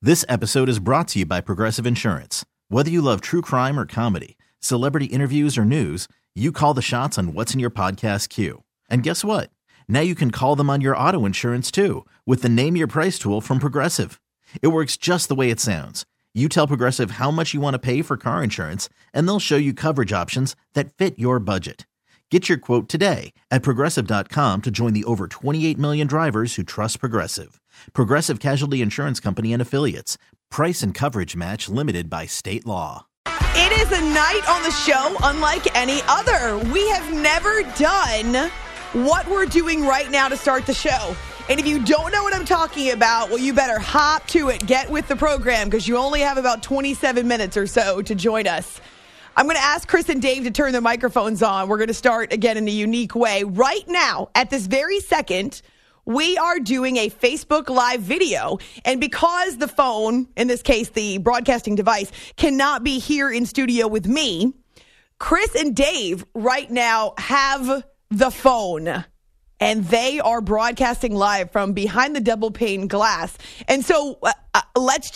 This episode is brought to you by Progressive Insurance. Whether you love true crime or comedy, celebrity interviews or news, you call the shots on what's in your podcast queue. And guess what? Now you can call them on your auto insurance too with the Name Your Price tool from Progressive. It works just the way it sounds. You tell Progressive how much you want to pay for car insurance, and they'll show you coverage options that fit your budget. Get your quote today at Progressive.com to join the over 28 million drivers who trust Progressive. Progressive Casualty Insurance Company and Affiliates. Price and coverage match limited by state law. It is a night on the show unlike any other. We have never done what we're doing right now to start the show. And if you don't know what I'm talking about, well, you better hop to it. Get with the program because you only have about 27 minutes or so to join us. I'm going to ask Chris and Dave to turn their microphones on. We're going to start again in a unique way. Right now, at this very second, we are doing a Facebook Live video. And because the phone, in this case, the broadcasting device, cannot be here in studio with me, Chris and Dave right now have the phone. And they are broadcasting live from behind the double pane glass. And so let's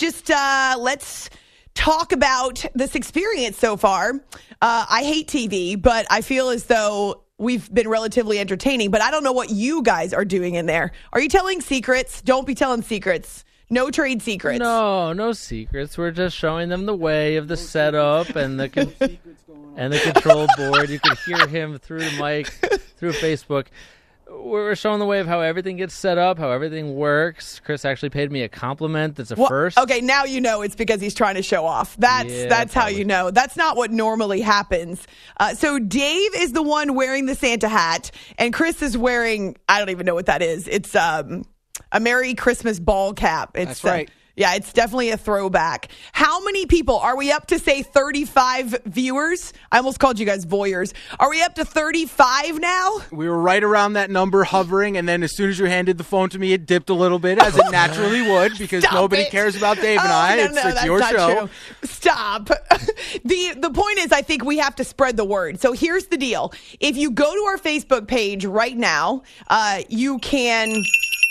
talk about this experience so far. I hate TV, but I feel as though we've been relatively entertaining. But I don't know what you guys are doing in there. Are you telling secrets? Don't be telling secrets. No trade secrets. No secrets. We're just showing them the way of the setup and the control board. You can hear him through the mic, through Facebook. We're showing the way of how everything gets set up, how everything works. Chris actually paid me a compliment. That's a first. Okay, now you know it's because he's trying to show off. That's how you know. That's not what normally happens. So Dave is the one wearing the Santa hat, and Chris is wearing, I don't even know what that is. It's a Merry Christmas ball cap. That's right. Yeah, it's definitely a throwback. How many people? Are we up to, say, 35 viewers? I almost called you guys voyeurs. Are we up to 35 now? We were right around that number hovering, and then as soon as you handed the phone to me, it dipped a little bit, as it naturally would, because nobody cares about Dave and I. It's your show. True. Stop. The point is, I think we have to spread the word. So here's the deal. If you go to our Facebook page right now, you can...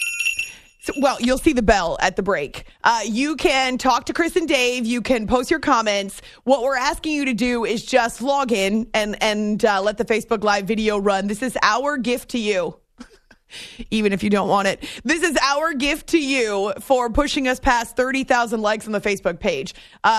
Well, you'll see the bell at the break. You can talk to Chris and Dave. You can post your comments. What we're asking you to do is just log in and let the Facebook Live video run. This is our gift to you. Even if you don't want it. This is our gift to you for pushing us past 30,000 likes on the Facebook page.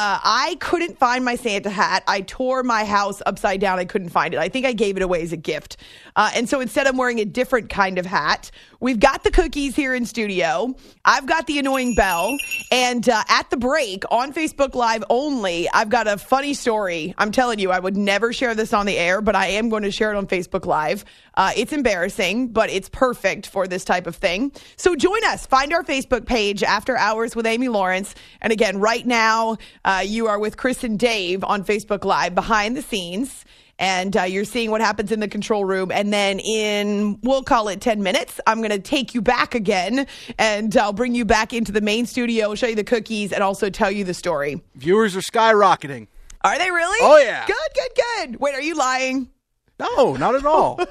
I couldn't find my Santa hat. I tore my house upside down. I couldn't find it. I think I gave it away as a gift. And so instead I'm wearing a different kind of hat. We've got the cookies here in studio. I've got the annoying bell. And at the break on Facebook Live only, I've got a funny story. I'm telling you, I would never share this on the air, but I am going to share it on Facebook Live. It's embarrassing, but it's perfect for this type of thing. So join us. Find our Facebook page, After Hours with Amy Lawrence. And again, right now, you are with Chris and Dave on Facebook Live behind the scenes. And you're seeing what happens in the control room. And then we'll call it 10 minutes, I'm going to take you back again. And I'll bring you back into the main studio, show you the cookies, and also tell you the story. Viewers are skyrocketing. Are they really? Oh, yeah. Good. Wait, are you lying? No, not at all.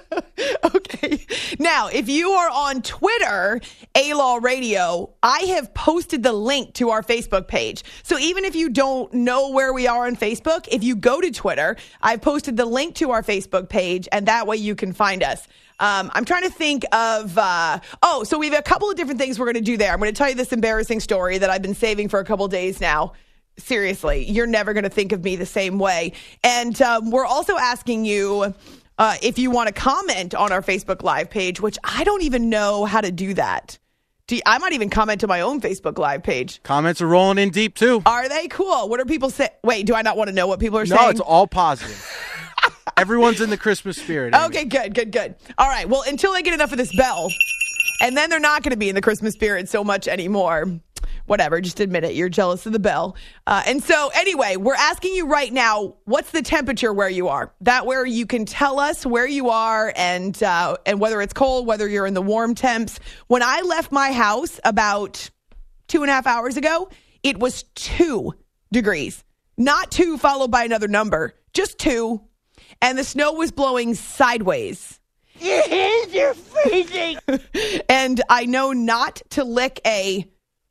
Okay. Now, if you are on Twitter, A-Law Radio, I have posted the link to our Facebook page. So even if you don't know where we are on Facebook, if you go to Twitter, I've posted the link to our Facebook page, and that way you can find us. I'm trying to think of, so we have a couple of different things we're going to do there. I'm going to tell you this embarrassing story that I've been saving for a couple of days now. Seriously, you're never going to think of me the same way. And we're also asking you if you want to comment on our Facebook Live page, which I don't even know how to do that. I might even comment to my own Facebook Live page. Comments are rolling in deep, too. Are they? Cool. What are people saying? Wait, do I not want to know what people are saying? No, it's all positive. Everyone's in the Christmas spirit. Okay, good. All right, well, until they get enough of this bell, and then they're not going to be in the Christmas spirit so much anymore. Whatever, just admit it. You're jealous of the bell. And so anyway, we're asking you right now, what's the temperature where you are? That where you can tell us where you are and whether it's cold, whether you're in the warm temps. When I left my house about 2.5 hours ago, it was 2 degrees. Not 2 followed by another number, just 2. And the snow was blowing sideways. Your hands are freezing. And I know not to lick a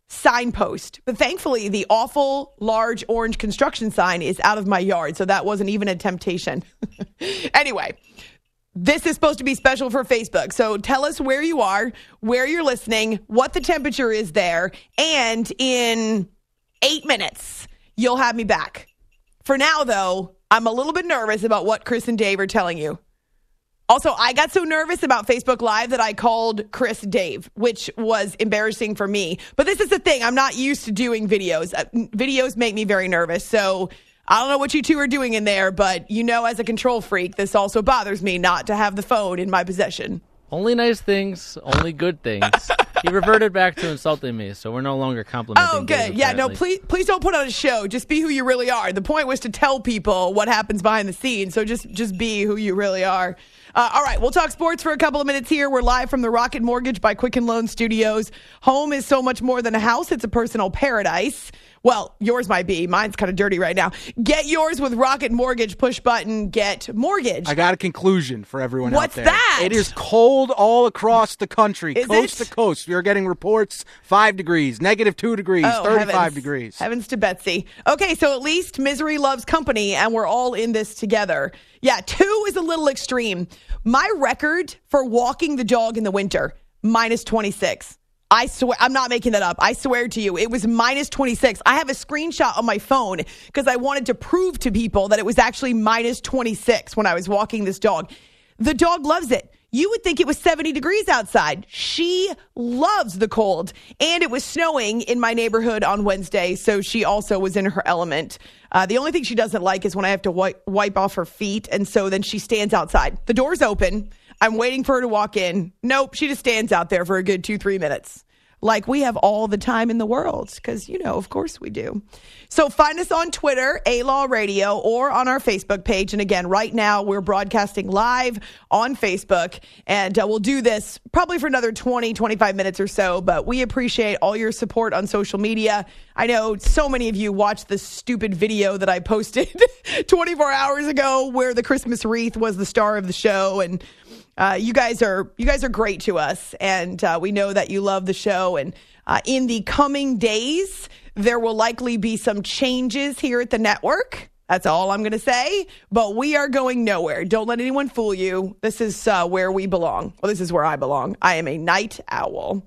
signpost. But thankfully, the awful large orange construction sign is out of my yard, so that wasn't even a temptation. Anyway, this is supposed to be special for Facebook. So tell us where you are, where you're listening, what the temperature is there, and in 8 minutes, you'll have me back. For now, though, I'm a little bit nervous about what Chris and Dave are telling you. Also, I got so nervous about Facebook Live that I called Chris Dave, which was embarrassing for me. But this is the thing. I'm not used to doing videos. Videos make me very nervous. So I don't know what you two are doing in there, but as a control freak, this also bothers me not to have the phone in my possession. Only nice things, only good things. He reverted back to insulting me, so we're no longer complimenting. Oh, good. Yeah, no, please don't put on a show. Just be who you really are. The point was to tell people what happens behind the scenes, so just be who you really are. All right, we'll talk sports for a couple of minutes here. We're live from the Rocket Mortgage by Quicken Loan Studios. Home is so much more than a house. It's a personal paradise. Well, yours might be. Mine's kind of dirty right now. Get yours with Rocket Mortgage. Push button, get mortgage. I got a conclusion for everyone out there. What's that? It is cold all across the country, coast to coast. You're getting reports 5 degrees, -2 degrees, 35 degrees. Heavens to Betsy. Okay, so at least misery loves company, and we're all in this together. Yeah, 2 is a little extreme. My record for walking the dog in the winter, -26. I swear, I'm not making that up. I swear to you, it was -26. I have a screenshot on my phone because I wanted to prove to people that it was actually -26 when I was walking this dog. The dog loves it. You would think it was 70 degrees outside. She loves the cold. And it was snowing in my neighborhood on Wednesday, so she also was in her element. The only thing she doesn't like is when I have to wipe off her feet, and so then she stands outside. The door's open. I'm waiting for her to walk in. Nope, she just stands out there for a good 2-3 minutes. Like we have all the time in the world, because, of course we do. So find us on Twitter, A-Law Radio, or on our Facebook page. And again, right now we're broadcasting live on Facebook, and we'll do this probably for another 20-25 minutes or so, but we appreciate all your support on social media. I know so many of you watched the stupid video that I posted 24 hours ago where the Christmas wreath was the star of the show, and you guys are great to us, and we know that you love the show. And in the coming days, there will likely be some changes here at the network. That's all I'm going to say. But we are going nowhere. Don't let anyone fool you. This is where we belong. Well, this is where I belong. I am a night owl.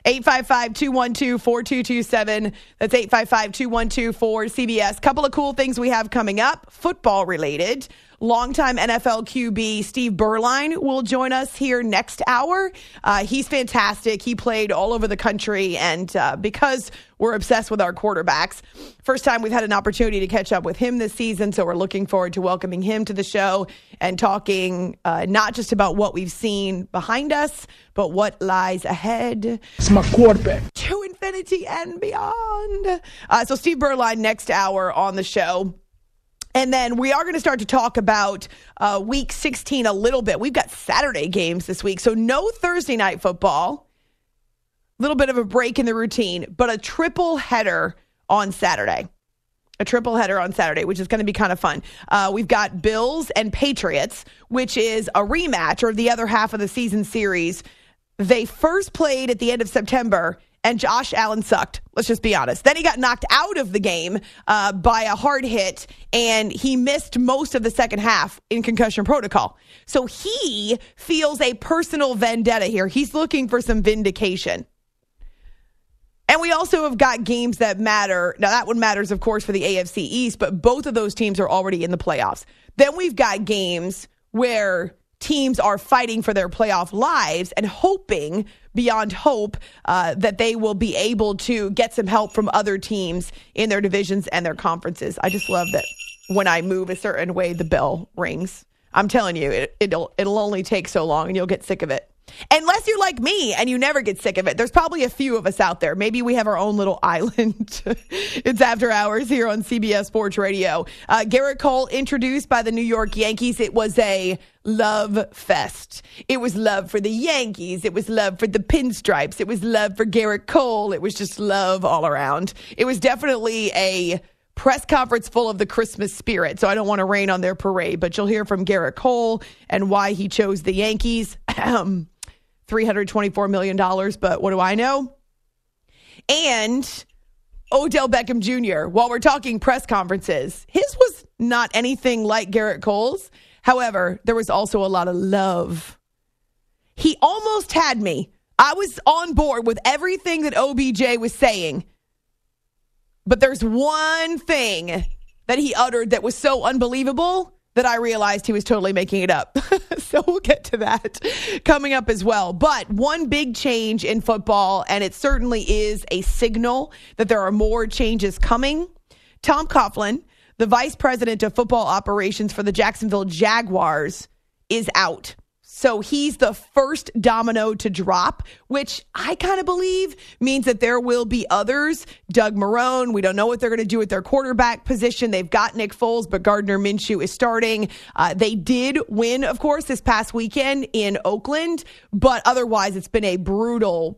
855-212-4227. That's 855-212-4CBS. Couple of cool things we have coming up, football related. Longtime NFL QB Steve Berline will join us here next hour. He's fantastic. He played all over the country, and because we're obsessed with our quarterbacks, first time we've had an opportunity to catch up with him this season, so we're looking forward to welcoming him to the show and talking not just about what we've seen behind us, but what lies ahead. It's my quarterback. To infinity and beyond. So Steve Berline next hour on the show. And then we are going to start to talk about Week 16 a little bit. We've got Saturday games this week, so no Thursday night football. A little bit of a break in the routine, but a triple header on Saturday. A triple header on Saturday, which is going to be kind of fun. We've got Bills and Patriots, which is a rematch or the other half of the season series. They first played at the end of September, and Josh Allen sucked. Let's just be honest. Then he got knocked out of the game by a hard hit, and he missed most of the second half in concussion protocol. So he feels a personal vendetta here. He's looking for some vindication. And we also have got games that matter. Now, that one matters, of course, for the AFC East, but both of those teams are already in the playoffs. Then we've got games where teams are fighting for their playoff lives and hoping beyond hope that they will be able to get some help from other teams in their divisions and their conferences. I just love that when I move a certain way, the bell rings. I'm telling you, it'll only take so long and you'll get sick of it. Unless you're like me and you never get sick of it. There's probably a few of us out there. Maybe we have our own little island. It's After Hours here on CBS Sports Radio. Garrett Cole introduced by the New York Yankees. It was a love fest. It was love for the Yankees. It was love for the pinstripes. It was love for Garrett Cole. It was just love all around. It was definitely a press conference full of the Christmas spirit. So I don't want to rain on their parade, but you'll hear from Garrett Cole and why he chose the Yankees. $324 million, but what do I know? And Odell Beckham Jr., while we're talking press conferences, his was not anything like Garrett Cole's. However, there was also a lot of love. He almost had me. I was on board with everything that OBJ was saying. But there's one thing that he uttered that was so unbelievable that I realized he was totally making it up. So we'll get to that coming up as well. But one big change in football, and it certainly is a signal that there are more changes coming. Tom Coughlin, the vice president of football operations for the Jacksonville Jaguars, is out. So he's the first domino to drop, which I kind of believe means that there will be others. Doug Marrone, we don't know what they're going to do at their quarterback position. They've got Nick Foles, but Gardner Minshew is starting. They did win, of course, this past weekend in Oakland, but otherwise it's been a brutal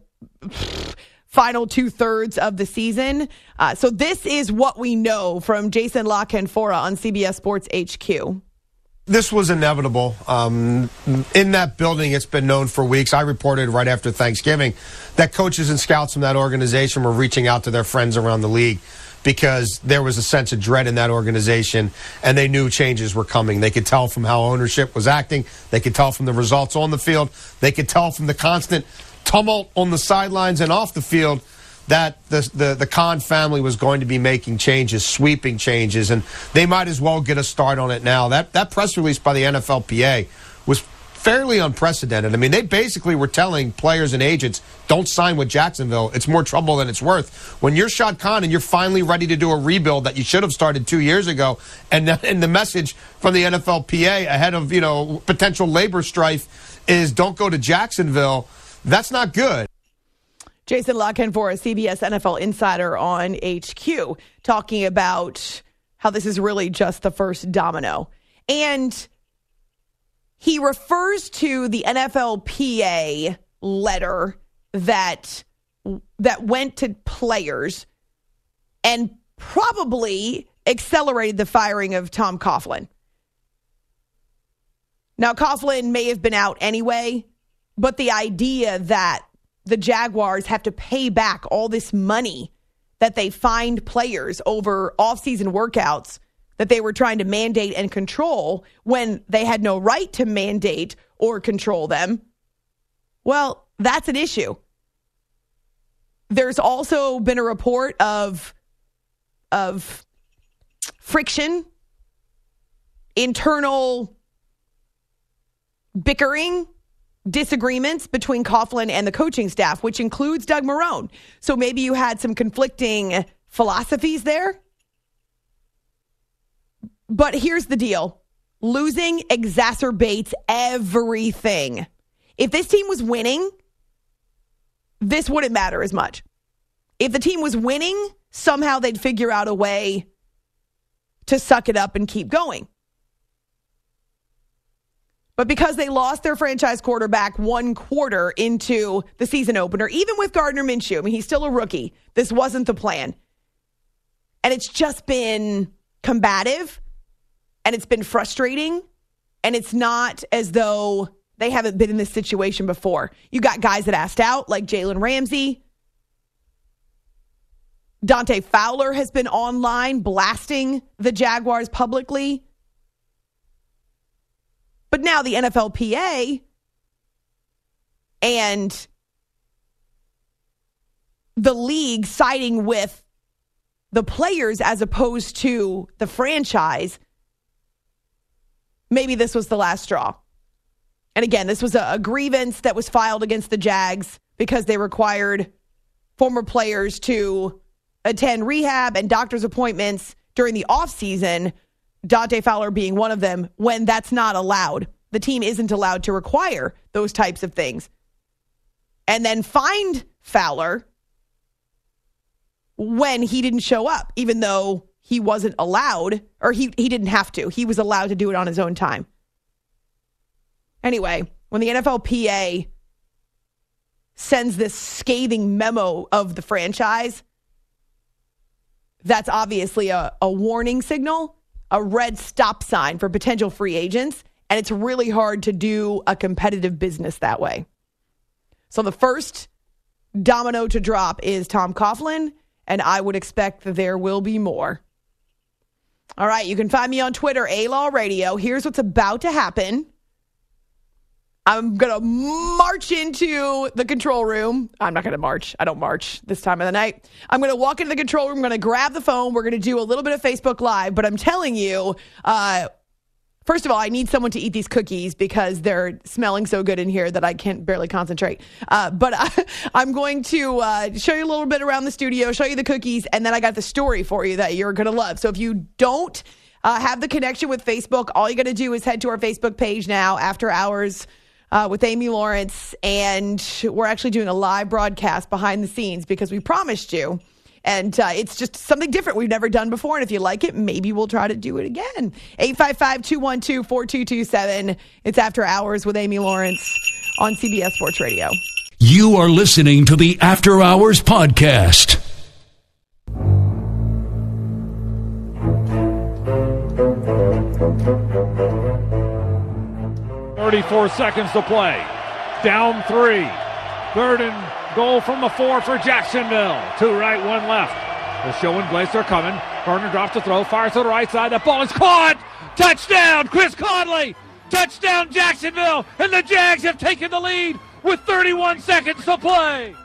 final 2/3 of the season. So this is what we know from Jason La Canfora on CBS Sports HQ. This was inevitable. In that building, it's been known for weeks. I reported right after Thanksgiving that coaches and scouts from that organization were reaching out to their friends around the league because there was a sense of dread in that organization, and they knew changes were coming. They could tell from how ownership was acting. They could tell from the results on the field. They could tell from the constant tumult on the sidelines and off the field that the Khan family was going to be making changes, sweeping changes, and they might as well get a start on it now. That press release by the NFLPA was fairly unprecedented. I mean, they basically were telling players and agents, don't sign with Jacksonville. It's more trouble than it's worth. When you're Shad Khan and you're finally ready to do a rebuild that you should have started 2 years ago, and the message from the NFLPA ahead of, potential labor strife is don't go to Jacksonville, that's not good. Jason La Canfora, CBS NFL insider on HQ, talking about how this is really just the first domino. And he refers to the NFLPA letter that went to players and probably accelerated the firing of Tom Coughlin. Now, Coughlin may have been out anyway, but the idea that the Jaguars have to pay back all this money that they fined players over off-season workouts that they were trying to mandate and control when they had no right to mandate or control them. Well, that's an issue. There's also been a report of friction, internal bickering, disagreements between Coughlin and the coaching staff, which includes Doug Marrone. So maybe you had some conflicting philosophies there. But here's the deal. Losing exacerbates everything. If this team was winning, this wouldn't matter as much. If the team was winning, somehow they'd figure out a way to suck it up and keep going. But because they lost their franchise quarterback 1 quarter into the season opener, even with Gardner Minshew, I mean, he's still a rookie. This wasn't the plan. And it's just been combative, and it's been frustrating, and it's not as though they haven't been in this situation before. You got guys that asked out, like Jalen Ramsey. Dante Fowler has been online blasting the Jaguars publicly. But now the NFLPA and the league siding with the players as opposed to the franchise, maybe this was the last straw. And again, this was a grievance that was filed against the Jags because they required former players to attend rehab and doctor's appointments during the offseason, Dante Fowler being one of them, when that's not allowed. The team isn't allowed to require those types of things. And then fined Fowler when he didn't show up, even though he wasn't allowed, or he didn't have to. He was allowed to do it on his own time. Anyway, when the NFLPA sends this scathing memo of the franchise, that's obviously a warning signal, a red stop sign for potential free agents, and it's really hard to do a competitive business that way. So the first domino to drop is Tom Coughlin, and I would expect that there will be more. All right, you can find me on Twitter, A-Law Radio. Here's what's about to happen. I'm going to march into the control room. I'm not going to march. I don't march this time of the night. I'm going to walk into the control room. I'm going to grab the phone. We're going to do a little bit of Facebook Live. But I'm telling you, first of all, I need someone to eat these cookies because they're smelling so good in here that I can't barely concentrate. But I'm going to show you a little bit around the studio, show you the cookies, and then I got the story for you that you're going to love. So if you don't have the connection with Facebook, all you got to do is head to our Facebook page now, After Hours with Amy Lawrence, and we're actually doing a live broadcast behind the scenes because we promised you. And it's just something different we've never done before. And if you like it, maybe we'll try to do it again. 855-212-4227. It's After Hours with Amy Lawrence on CBS Sports Radio. You are listening to the After Hours podcast. 34 seconds to play. Down 3. Third and goal from the 4 for Jacksonville. 2 right, 1 left. They're showing Glacier coming. Gardner drops the throw, fires to the right side. That ball is caught. Touchdown, Chris Conley. Touchdown, Jacksonville. And the Jags have taken the lead with 31 seconds to play.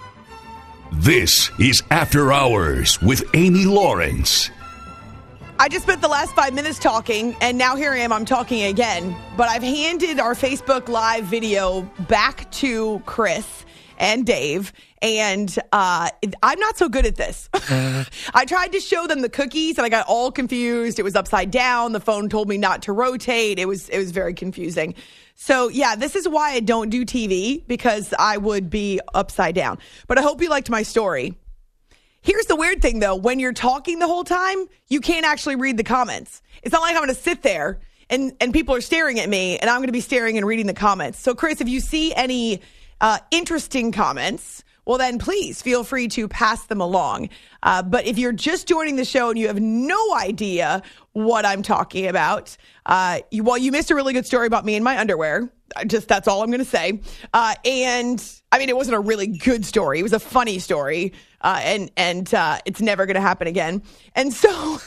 This is After Hours with Amy Lawrence. I just spent the last 5 minutes talking, and now here I am, I'm talking again. But I've handed our Facebook Live video back to Chris and Dave, and I'm not so good at this. I tried to show them the cookies, and I got all confused. It was upside down. The phone told me not to rotate. It was very confusing. So, yeah, this is why I don't do TV, because I would be upside down. But I hope you liked my story. Here's the weird thing, though. When you're talking the whole time, you can't actually read the comments. It's not like I'm going to sit there and people are staring at me, and I'm going to be staring and reading the comments. So, Chris, if you see any interesting comments, well, then please feel free to pass them along. But if you're just joining the show and you have no idea what I'm talking about, you missed a really good story about me and my underwear. That's all I'm going to say. And I mean, it wasn't a really good story. It was a funny story. And it's never going to happen again. And so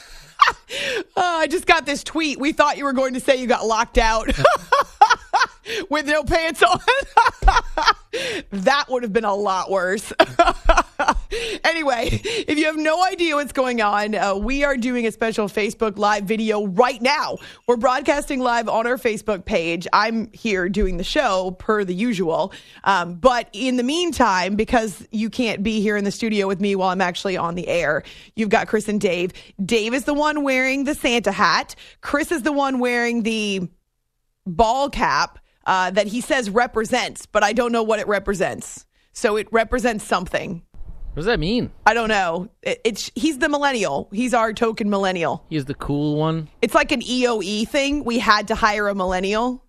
I just got this tweet. We thought you were going to say you got locked out with no pants on. That would have been a lot worse. Anyway, if you have no idea what's going on, we are doing a special Facebook Live video right now. We're broadcasting live on our Facebook page. I'm here doing the show per the usual. But in the meantime, because you can't be here in the studio with me while I'm actually on the air, you've got Chris and Dave. Dave is the one wearing the Santa hat. Chris is the one wearing the ball cap that he says represents, but I don't know what it represents. So it represents something. What does that mean? I don't know. He's the millennial. He's our token millennial. He's the cool one. It's like an EOE thing. We had to hire a millennial.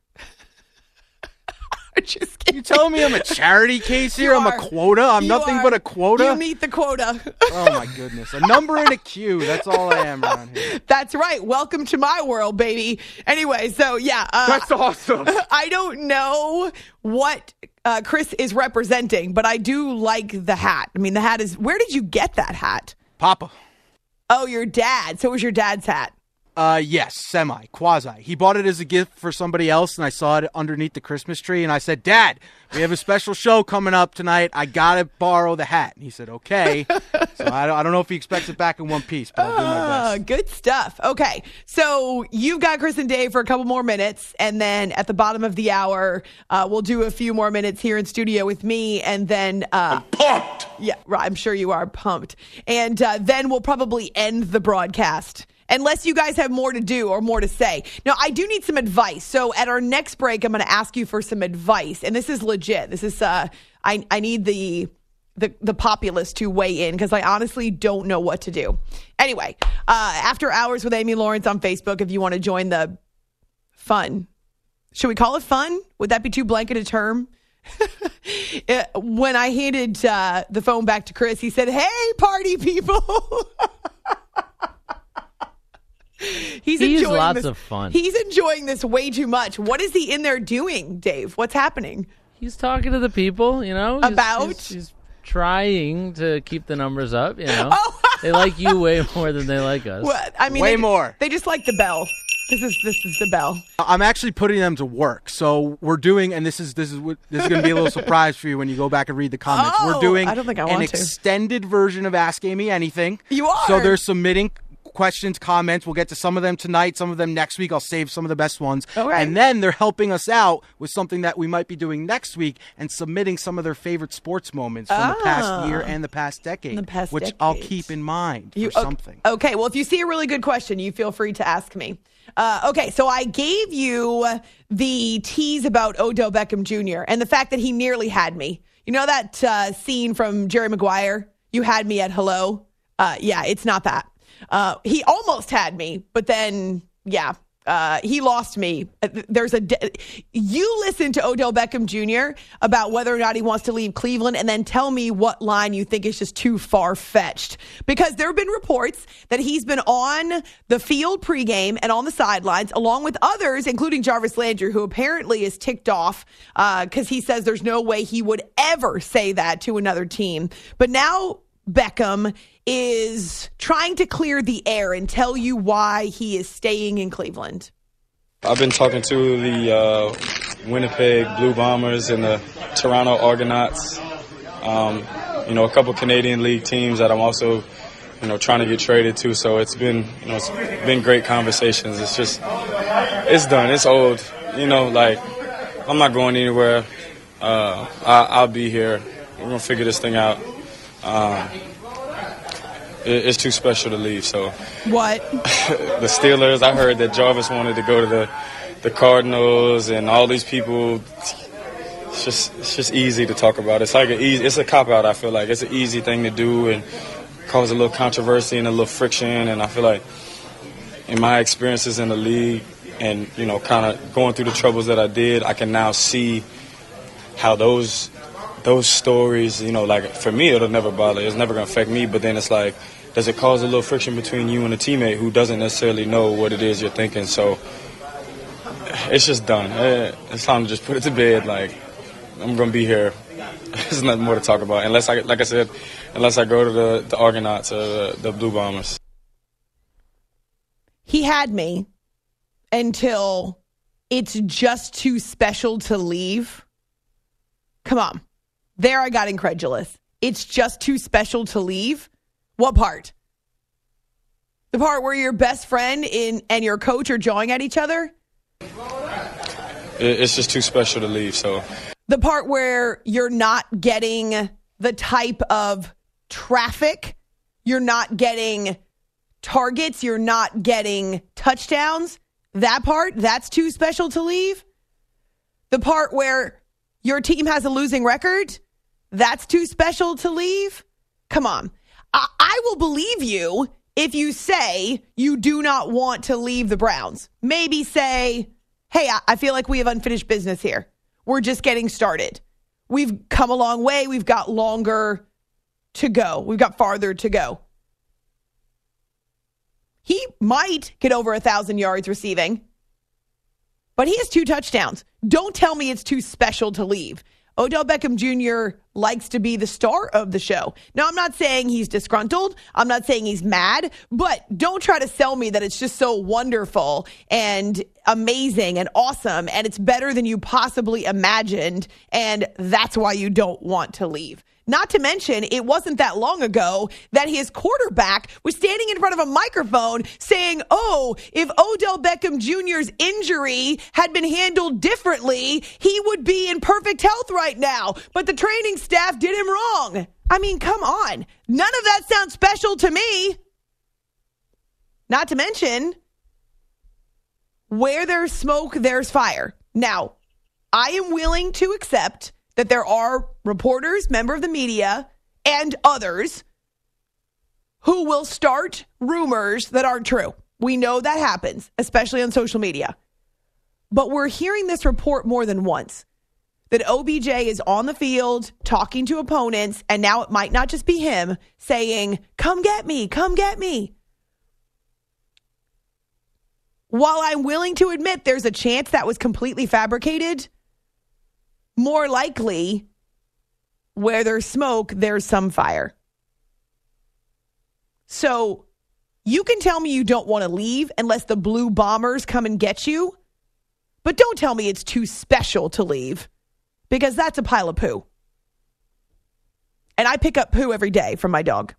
Just kidding. You telling me I'm a charity case here? I'm a quota? I'm nothing but a quota? You meet the quota. Oh, my goodness. A number in a queue. That's all I am around here. That's right. Welcome to my world, baby. Anyway, so yeah. That's awesome. I don't know what Chris is representing, but I do like the hat. I mean, the hat is... Where did you get that hat? Papa. Oh, your dad. So it was your dad's hat. Yes, semi, quasi. He bought it as a gift for somebody else, and I saw it underneath the Christmas tree, and I said, Dad, we have a special show coming up tonight. I got to borrow the hat. And he said, okay. So I don't know if he expects it back in one piece, but I'll do my best. Good stuff. Okay, so you've got Chris and Dave for a couple more minutes, and then at the bottom of the hour, we'll do a few more minutes here in studio with me, and then... I'm pumped! Yeah, right, I'm sure you are pumped. And then we'll probably end the broadcast. Unless you guys have more to do or more to say. Now, I do need some advice. So at our next break, I'm going to ask you for some advice. And this is legit. This is, I need the populace to weigh in because I honestly don't know what to do. Anyway, After Hours with Amy Lawrence on Facebook, if you want to join the fun. Should we call it fun? Would that be too blanket a term? When I handed the phone back to Chris, he said, "Hey, party people." He's enjoying lots this. of fun. He's enjoying this way too much. What is he in there doing, Dave? What's happening? He's talking to the people, you know. About? trying to keep the numbers up, you know. They like you way more than they like us. Well, I mean, Way more. They just like the bell. This is the bell. I'm actually putting them to work. So we're doing, and this is going to be a little surprise for you when you go back and read the comments. Oh, we're doing I don't think I an want to. extended version of Ask Amy Anything. You are. So they're submitting questions, comments. We'll get to some of them tonight, some of them next week. I'll save some of the best ones. Okay. And then they're helping us out with something that we might be doing next week and submitting some of their favorite sports moments from the past year and the past decade, which I'll keep in mind for something. Okay, well, if you see a really good question, you feel free to ask me. Okay, so I gave you the tease about Odell Beckham Jr. and the fact that he nearly had me. You know that scene from Jerry Maguire? You had me at hello? Yeah, it's not that. He almost had me, but then, he lost me. You listen to Odell Beckham Jr. about whether or not he wants to leave Cleveland and then tell me what line you think is just too far-fetched. Because there have been reports that he's been on the field pregame and on the sidelines, along with others, including Jarvis Landry, who apparently is ticked off because he says there's no way he would ever say that to another team. But now Beckham is trying to clear the air and tell you why he is staying in Cleveland. I've been talking to the Winnipeg Blue Bombers and the Toronto Argonauts, a couple Canadian League teams that I'm also, trying to get traded to. So it's been great conversations. It's done. It's old. I'm not going anywhere. I'll be here. We're going to figure this thing out. It's too special to leave. So what? The Steelers. I heard that Jarvis wanted to go to the Cardinals, and all these people. It's just easy to talk about. It's like it's a cop out. I feel like it's an easy thing to do and cause a little controversy and a little friction. And I feel like in my experiences in the league, and kind of going through the troubles that I did, I can now see how those stories, like for me, it'll never bother. It's never going to affect me. But then it's like, does it cause a little friction between you and a teammate who doesn't necessarily know what it is you're thinking? So it's just done. It's time to just put it to bed. Like, I'm going to be here. There's nothing more to talk about. Unless I go to the Argonauts or the Blue Bombers. He had me until it's just too special to leave. Come on. There I got incredulous. It's just too special to leave? What part? The part where your best friend and your coach are jawing at each other? It's just too special to leave, so. The part where you're not getting the type of traffic, you're not getting targets, you're not getting touchdowns? That part, that's too special to leave? The part where your team has a losing record? That's too special to leave? Come on. I will believe you if you say you do not want to leave the Browns. Maybe say, hey, I feel like we have unfinished business here. We're just getting started. We've come a long way. We've got longer to go. We've got farther to go. He might get over 1,000 yards receiving, but he has 2 touchdowns. Don't tell me it's too special to leave. Odell Beckham Jr. likes to be the star of the show. Now, I'm not saying he's disgruntled. I'm not saying he's mad, but don't try to sell me that it's just so wonderful and amazing and awesome and it's better than you possibly imagined, and that's why you don't want to leave. Not to mention, it wasn't that long ago that his quarterback was standing in front of a microphone saying, if Odell Beckham Jr.'s injury had been handled differently, he would be in perfect health right now. But the training staff did him wrong. I mean, come on. None of that sounds special to me. Not to mention, where there's smoke, there's fire. Now, I am willing to accept that there are reporters, member of the media, and others who will start rumors that aren't true. We know that happens, especially on social media. But we're hearing this report more than once, that OBJ is on the field talking to opponents, and now it might not just be him saying, come get me, come get me. While I'm willing to admit there's a chance that was completely fabricated, more likely, where there's smoke, there's some fire. So you can tell me you don't want to leave unless the blue bombers come and get you. But don't tell me it's too special to leave, because that's a pile of poo. And I pick up poo every day from my dog.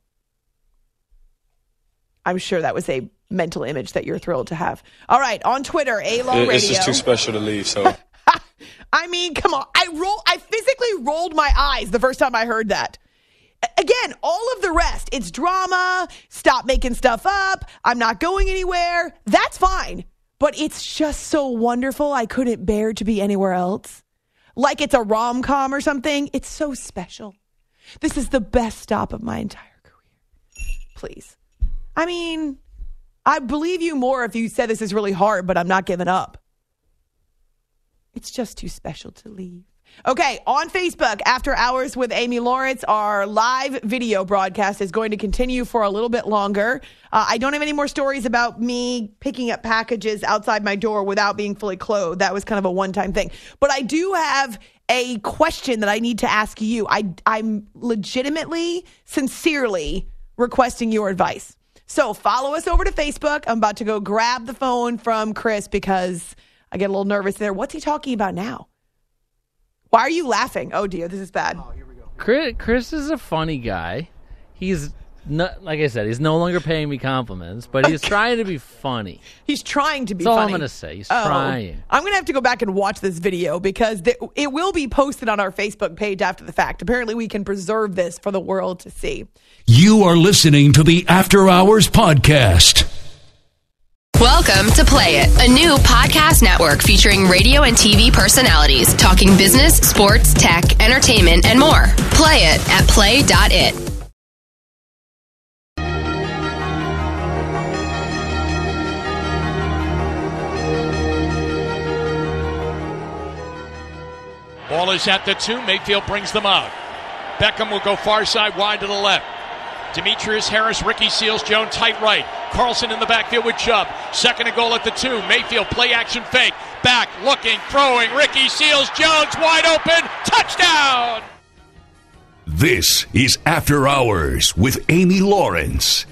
I'm sure that was a mental image that you're thrilled to have. All right, on Twitter, A-Law Radio. It's just too special to leave, so. I mean, come on. I physically rolled my eyes the first time I heard that. Again, all of the rest, it's drama, stop making stuff up, I'm not going anywhere. That's fine. But it's just so wonderful, I couldn't bear to be anywhere else. Like it's a rom-com or something. It's so special. This is the best stop of my entire career. Please. I mean, I believe you more if you said this is really hard, but I'm not giving up. It's just too special to leave. Okay, on Facebook, After Hours with Amy Lawrence, our live video broadcast is going to continue for a little bit longer. I don't have any more stories about me picking up packages outside my door without being fully clothed. That was kind of a one-time thing. But I do have a question that I need to ask you. I'm legitimately, sincerely requesting your advice. So follow us over to Facebook. I'm about to go grab the phone from Chris because I get a little nervous there. What's he talking about now? Why are you laughing? Oh, dear, this is bad. Oh, here we go. Chris is a funny guy. He's not, like I said, he's no longer paying me compliments, but he's trying to be funny. He's trying to be That's funny. all I'm going to say. He's trying. I'm going to have to go back and watch this video because it will be posted on our Facebook page after the fact. Apparently, we can preserve this for the world to see. You are listening to the After Hours Podcast. Welcome to Play It, a new podcast network featuring radio and TV personalities talking business, sports, tech, entertainment, and more. Play it at play.it. Ball is at the 2. Mayfield brings them out. Beckham will go far side, wide to the left. Demetrius Harris, Ricky Seals-Jones, tight right. Carlson in the backfield with Chubb. Second and goal at the 2. Mayfield, play action fake. Back, looking, throwing. Ricky Seals-Jones, wide open. Touchdown! This is After Hours with Amy Lawrence.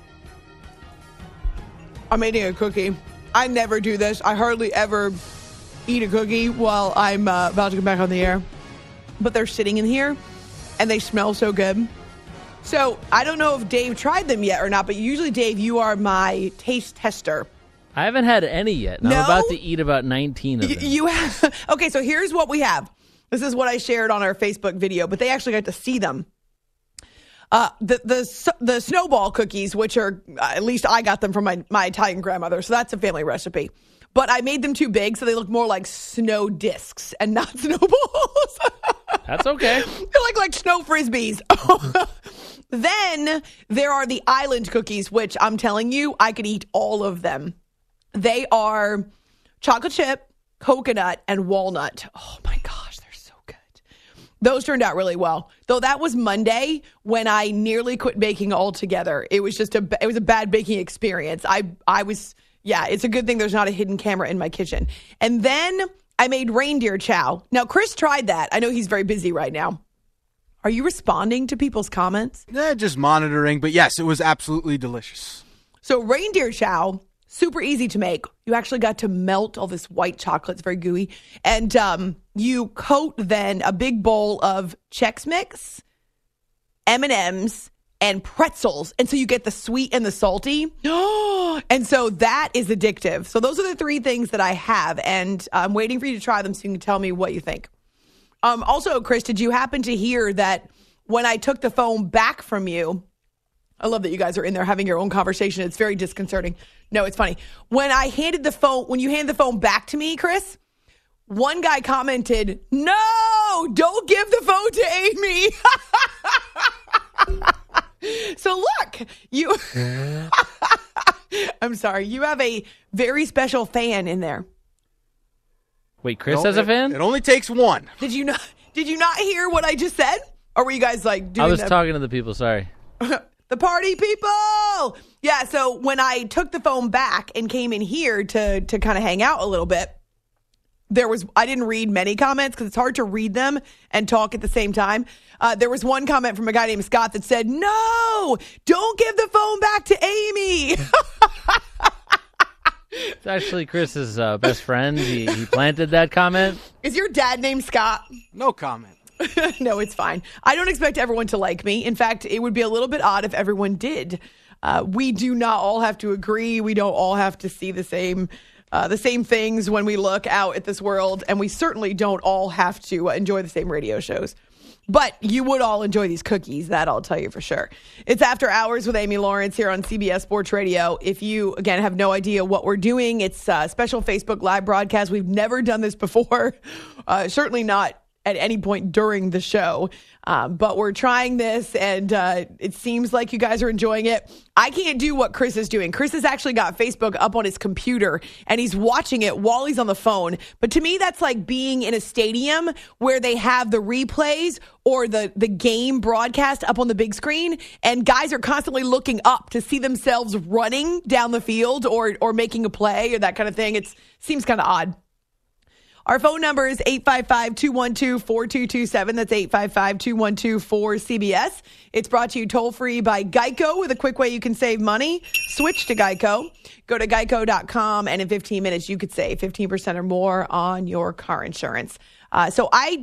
I'm eating a cookie. I never do this. I hardly ever eat a cookie while I'm about to come back on the air. But they're sitting in here, and they smell so good. So I don't know if Dave tried them yet or not, but usually, Dave, you are my taste tester. I haven't had any yet. No? I'm about to eat about 19 of them. You have? Okay, so here's what we have. This is what I shared on our Facebook video, but they actually got to see them. The snowball cookies, which are, at least I got them from my Italian grandmother, so that's a family recipe. But I made them too big, so they look more like snow discs and not snowballs. That's okay. They're like snow frisbees. Then there are the island cookies, which I'm telling you, I could eat all of them. They are chocolate chip, coconut, and walnut. Oh my gosh, they're so good. Those turned out really well. Though that was Monday when I nearly quit baking altogether. It was just a bad baking experience. It's a good thing there's not a hidden camera in my kitchen. And then I made reindeer chow. Now, Chris tried that. I know he's very busy right now. Are you responding to people's comments? Just monitoring, but yes, it was absolutely delicious. So reindeer chow, super easy to make. You actually got to melt all this white chocolate. It's very gooey. And you coat then a big bowl of Chex Mix, M&Ms, and pretzels. And so you get the sweet and the salty. And so that is addictive. So those are the three things that I have. And I'm waiting for you to try them so you can tell me what you think. Also, Chris, did you happen to hear that when I took the phone back from you, I love that you guys are in there having your own conversation. It's very disconcerting. No, it's funny. When you handed the phone back to me, Chris, one guy commented, "No, don't give the phone to Amy." So look, you, I'm sorry, you have a very special fan in there. Wait, Chris has a fan? It only takes one. Did you not hear what I just said? Or were you guys like doing I was talking to the people, sorry. The party people! Yeah, so when I took the phone back and came in here to kind of hang out a little bit, I didn't read many comments because it's hard to read them and talk at the same time. There was one comment from a guy named Scott that said, "No, don't give the phone back to Amy." It's actually Chris's best friend. He planted that comment. Is your dad named Scott? No comment. No, it's fine. I don't expect everyone to like me. In fact, it would be a little bit odd if everyone did. We do not all have to agree. We don't all have to see the same things when we look out at this world. And we certainly don't all have to enjoy the same radio shows. But you would all enjoy these cookies, that I'll tell you for sure. It's After Hours with Amy Lawrence here on CBS Sports Radio. If you, again, have no idea what we're doing, it's a special Facebook Live broadcast. We've never done this before, certainly not at any point during the show. But we're trying this, and it seems like you guys are enjoying it. I can't do what Chris is doing. Chris has actually got Facebook up on his computer, and he's watching it while he's on the phone. But to me, that's like being in a stadium where they have the replays or the game broadcast up on the big screen, and guys are constantly looking up to see themselves running down the field or making a play or that kind of thing. It seems kind of odd. Our phone number is 855-212-4227. That's 855-212-4CBS. It's brought to you toll-free by Geico with a quick way you can save money. Switch to Geico. Go to geico.com, and in 15 minutes, you could save 15% or more on your car insurance. So I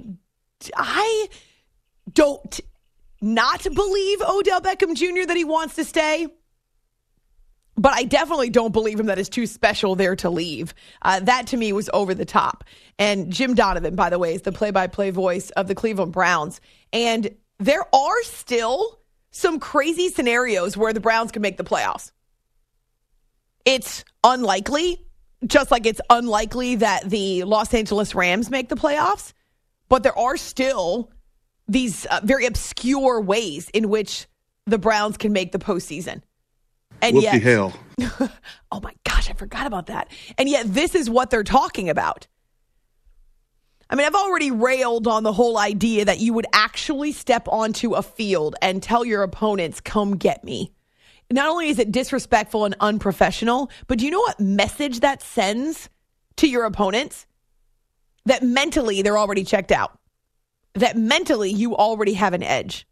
don't not believe Odell Beckham Jr. that he wants to stay. But I definitely don't believe him that is too special there to leave. That, to me, was over the top. And Jim Donovan, by the way, is the play-by-play voice of the Cleveland Browns. And there are still some crazy scenarios where the Browns can make the playoffs. It's unlikely, just like it's unlikely that the Los Angeles Rams make the playoffs. But there are still these very obscure ways in which the Browns can make the postseason. And yet, hell. Oh my gosh, I forgot about that. And yet this is what they're talking about. I mean, I've already railed on the whole idea that you would actually step onto a field and tell your opponents, come get me. Not only is it disrespectful and unprofessional, but do you know what message that sends to your opponents? That mentally they're already checked out. That mentally you already have an edge.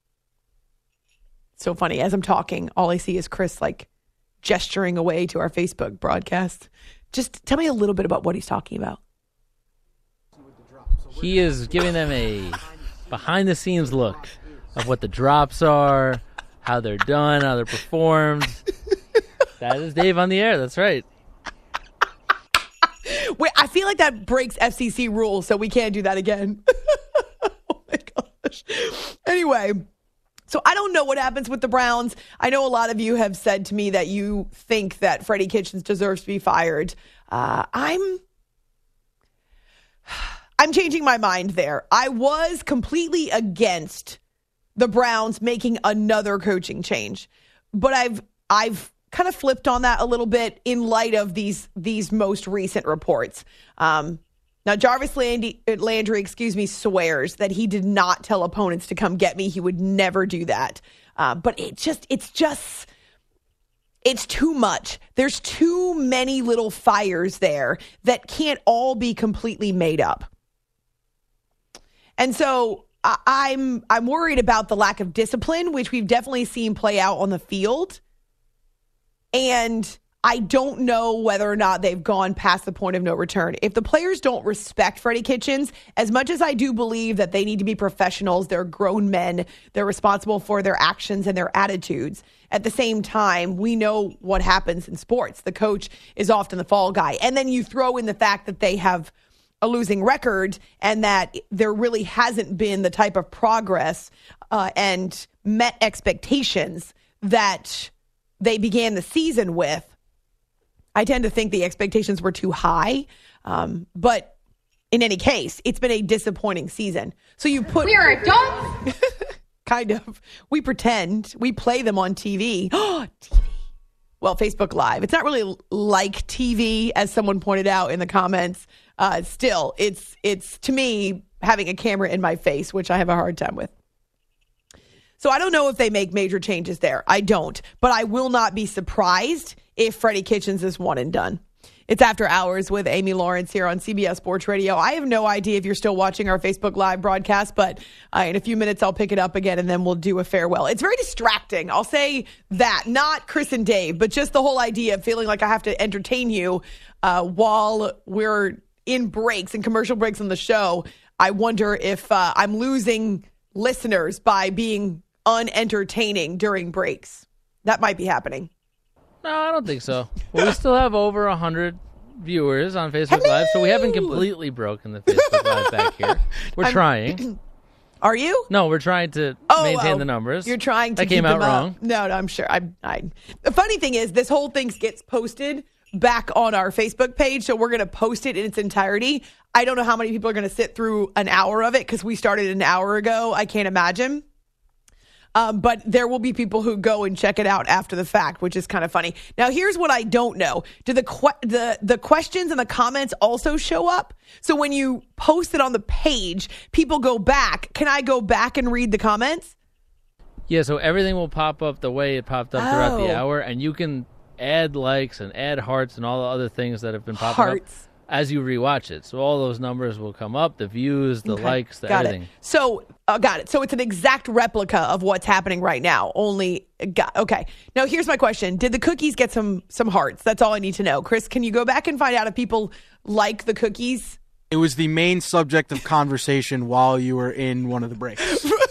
So funny. As I'm talking, all I see is Chris like gesturing away to our Facebook broadcast. Just tell me a little bit about what he's talking about. He is giving them a behind-the-scenes look of what the drops are, how they're done, how they're performed. That is Dave on the air. That's right. Wait, I feel like that breaks FCC rules, so we can't do that again. Oh, my gosh. Anyway. So I don't know what happens with the Browns. I know a lot of you have said to me that you think that Freddie Kitchens deserves to be fired. I'm changing my mind there. I was completely against the Browns making another coaching change, but I've kind of flipped on that a little bit in light of these most recent reports. Now, Jarvis Landry, swears that he did not tell opponents to come get me. He would never do that. But it's too much. There's too many little fires there that can't all be completely made up. And so I'm worried about the lack of discipline, which we've definitely seen play out on the field. And I don't know whether or not they've gone past the point of no return. If the players don't respect Freddie Kitchens, as much as I do believe that they need to be professionals, they're grown men, they're responsible for their actions and their attitudes. At the same time, we know what happens in sports. The coach is often the fall guy. And then you throw in the fact that they have a losing record and that there really hasn't been the type of progress and met expectations that they began the season with. I tend to think the expectations were too high, but in any case, it's been a disappointing season. So you put... We're adults? Kind of. We pretend. We play them on TV. TV. Well, Facebook Live. It's not really like TV, as someone pointed out in the comments. Still, it's to me, having a camera in my face, which I have a hard time with. So I don't know if they make major changes there. I don't. But I will not be surprised if Freddie Kitchens is one and done. It's After Hours with Amy Lawrence here on CBS Sports Radio. I have no idea if you're still watching our Facebook Live broadcast, but in a few minutes I'll pick it up again and then we'll do a farewell. It's very distracting. I'll say that. Not Chris and Dave, but just the whole idea of feeling like I have to entertain you while we're in breaks and commercial breaks on the show. I wonder if I'm losing listeners by being unentertaining during breaks. That might be happening. No, I don't think so. Well, we still have over 100 viewers on Facebook Live, so we haven't completely broken the Facebook Live back here. We're trying. Are you? No, we're trying to maintain the numbers. You're trying to that came out wrong. No, I'm sure. The funny thing is, this whole thing gets posted back on our Facebook page, so we're going to post it in its entirety. I don't know how many people are going to sit through an hour of it because we started an hour ago. I can't imagine. But there will be people who go and check it out after the fact, which is kind of funny. Now, here's what I don't know. Do the questions and the comments also show up? So when you post it on the page, people go back. Can I go back and read the comments? Yeah, so everything will pop up the way it popped up throughout the hour, and you can add likes and add hearts and all the other things that have been popping up as you rewatch it. So all those numbers will come up, the views, the likes, everything. So, got it. So it's an exact replica of what's happening right now. Okay. Now here's my question. Did the cookies get some hearts? That's all I need to know. Chris, can you go back and find out if people like the cookies? It was the main subject of conversation while you were in one of the breaks.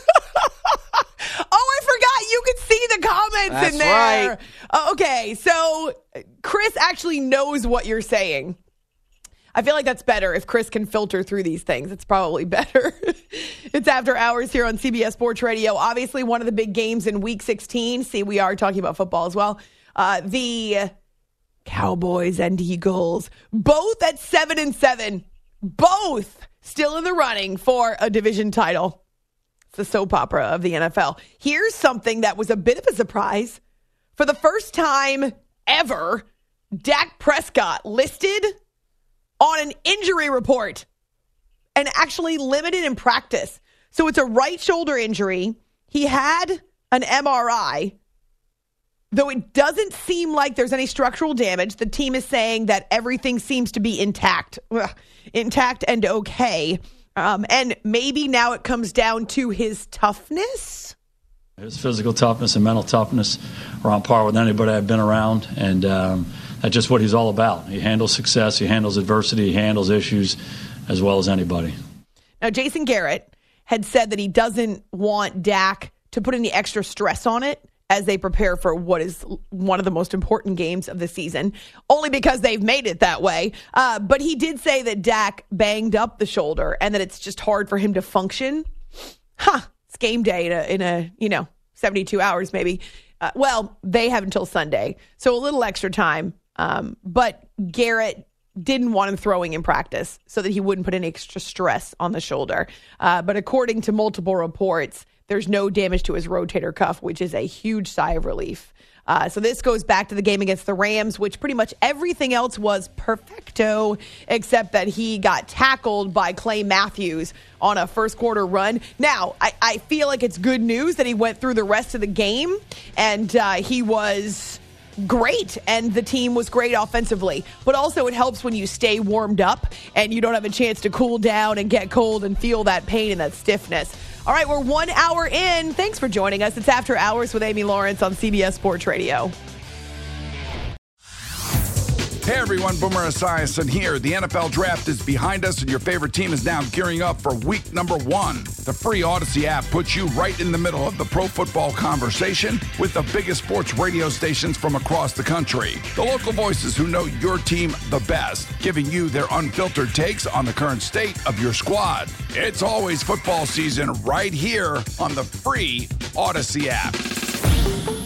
I forgot you could see the comments in there. Right. Okay, so Chris actually knows what you're saying. I feel like that's better if Chris can filter through these things. It's probably better. It's After Hours here on CBS Sports Radio. Obviously, one of the big games in Week 16. See, we are talking about football as well. The Cowboys and Eagles, both at 7-7, both still in the running for a division title. It's the soap opera of the NFL. Here's something that was a bit of a surprise. For the first time ever, Dak Prescott listed on an injury report and actually limited in practice. So it's a right shoulder injury. He had an MRI, though it doesn't seem like there's any structural damage. The team is saying that everything seems to be intact and okay. And maybe now it comes down to his toughness. His physical toughness and mental toughness are on par with anybody I've been around. And that's just what he's all about. He handles success, he handles adversity, he handles issues as well as anybody. Now, Jason Garrett had said that he doesn't want Dak to put any extra stress on it as they prepare for what is one of the most important games of the season, only because they've made it that way. But he did say that Dak banged up the shoulder and that it's just hard for him to function. It's game day in a 72 hours maybe. Well, they have until Sunday, so a little extra time. But Garrett didn't want him throwing in practice so that he wouldn't put any extra stress on the shoulder. But according to multiple reports, there's no damage to his rotator cuff, which is a huge sigh of relief. So this goes back to the game against the Rams, which pretty much everything else was perfecto, except that he got tackled by Clay Matthews on a first quarter run. Now, I feel like it's good news that he went through the rest of the game, and he was great, and the team was great offensively. But also it helps when you stay warmed up and you don't have a chance to cool down and get cold and feel that pain and that stiffness. All right, we're 1 hour in. Thanks for joining us. It's After Hours with Amy Lawrence on CBS Sports Radio. Hey everyone, Boomer Esiason here. The NFL draft is behind us and your favorite team is now gearing up for week number 1. The free Odyssey app puts you right in the middle of the pro football conversation with the biggest sports radio stations from across the country. The local voices who know your team the best, giving you their unfiltered takes on the current state of your squad. It's always football season right here on the free Odyssey app.